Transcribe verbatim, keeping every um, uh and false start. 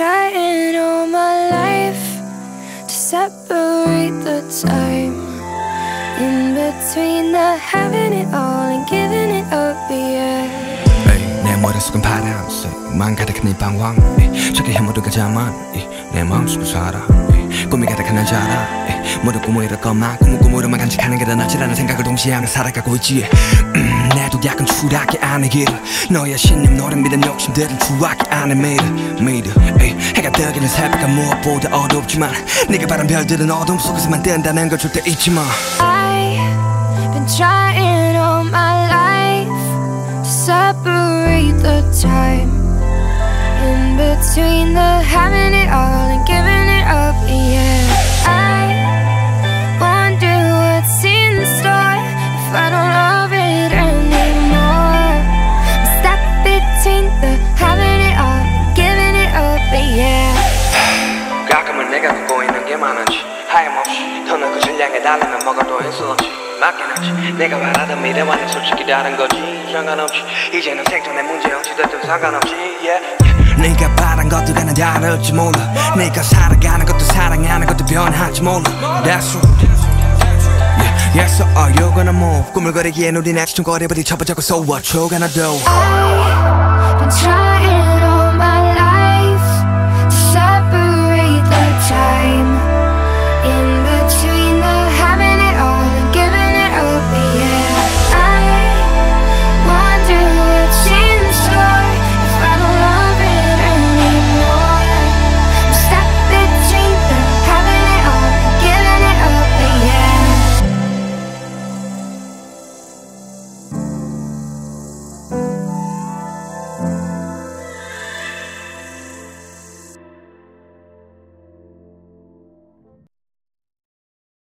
trying all my life to separate the time in between the having it all and giving it up, yeah. 내 머릿속은 파란색만 가득한 이 방황 저기 해모두가 자만 내 마음속을 살아 꿈이 가득한 날 자라 모두 꿈을 이룰 것만 꿈을 꿈으로만 간직하는 게 더 낫지라는 생각을 동시에 하며 살아가고 있지. 음, 내도 약간 추락해 안의 길을 너의 신념 너를 믿은 욕심들은 추락해 안의 미래 미래 에이, 해가 뜨기는 새벽은 무엇보다 어둡지만 네가 바란 별들은 어둠 속에서만 뜬다는 걸 절대 잊지 마. I've been trying all my life to separate the time in between the having it all and giving it up, yeah. I wonder what's in store if I don't love it anymore. I'm stuck between the having it all and giving it up, yeah. 가끔은 내가 걷고 있는 게 많은지 하염없이 더 넓은 걸 향해 달리면 뭐가 또 있을지 맞긴 하지. 내가 바라던 미래와는 솔직히 다른 거지. 상관없지 이제는 생존의 문제 어찌됐든 상관없지, yeah. 네가 바란 것도 나는 다를지 몰라. 네가 살아가는 것도 사랑하는 것도 변할지 몰라. That's right. Yeah, yeah, so are you gonna move? 꿈을 거리기엔 우린 아직 좀 거리버리 접어져고 so what you gonna do? I've been trying